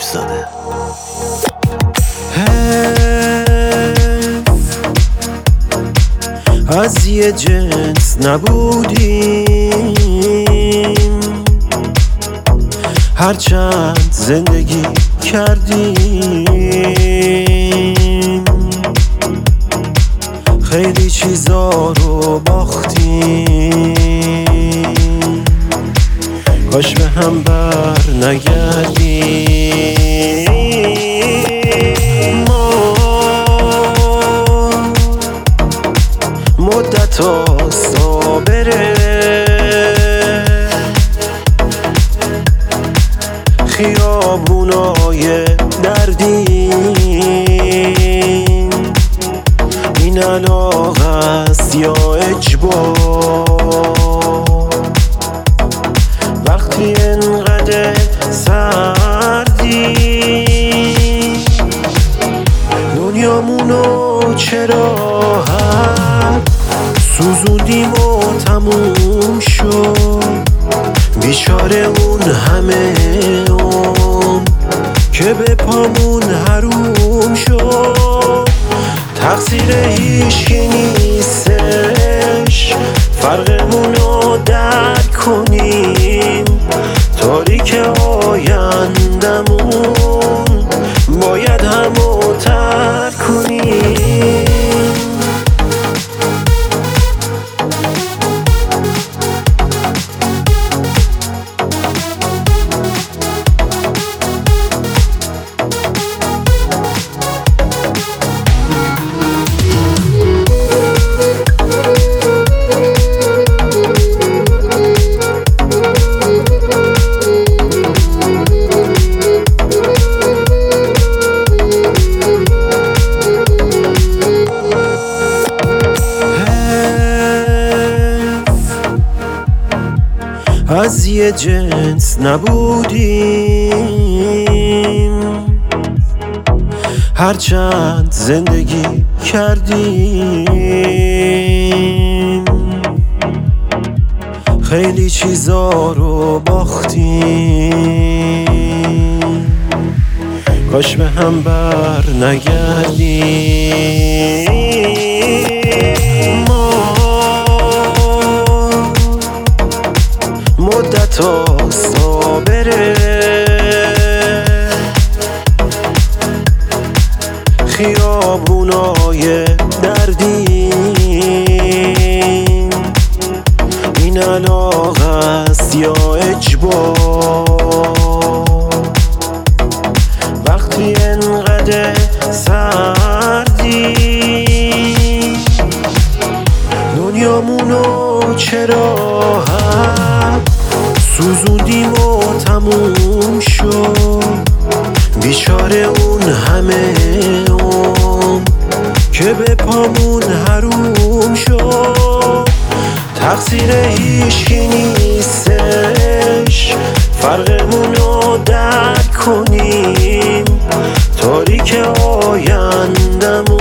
زاده. از یه جنس نبودیم، هرچند زندگی کردیم، خیلی چیزا رو باختیم، کاش به هم بر نگردیم. ما مدت ها صابره، خیابونای دردیم، این علاقه است یا اجبار؟ وقتی انقدر سردی دنیامونو چرا سوزوندیم و تموم شد؟ بیچاره اون همه که به پامون حروم شد. تقصیر هیچکی نیستش، فرقمونو درک کنیم، تاریک آیندمون باید همو ترک کنیم. از یه جنس نبودیم، هرچند زندگی کردیم، خیلی چیزا رو باختیم، کاش به هم بر نگردیم. مدت ها صابره، خیابونای دردیم، این علاقه است یا اجبار؟ وقتی انقدر سردی دنیامونو چرا سوزوندیم و تموم شد؟ بیچاره اون همه که به پامون حروم شد. تقصیر هیچکی نیستش، فرقمونو درک کنیم، تاریک آیندمون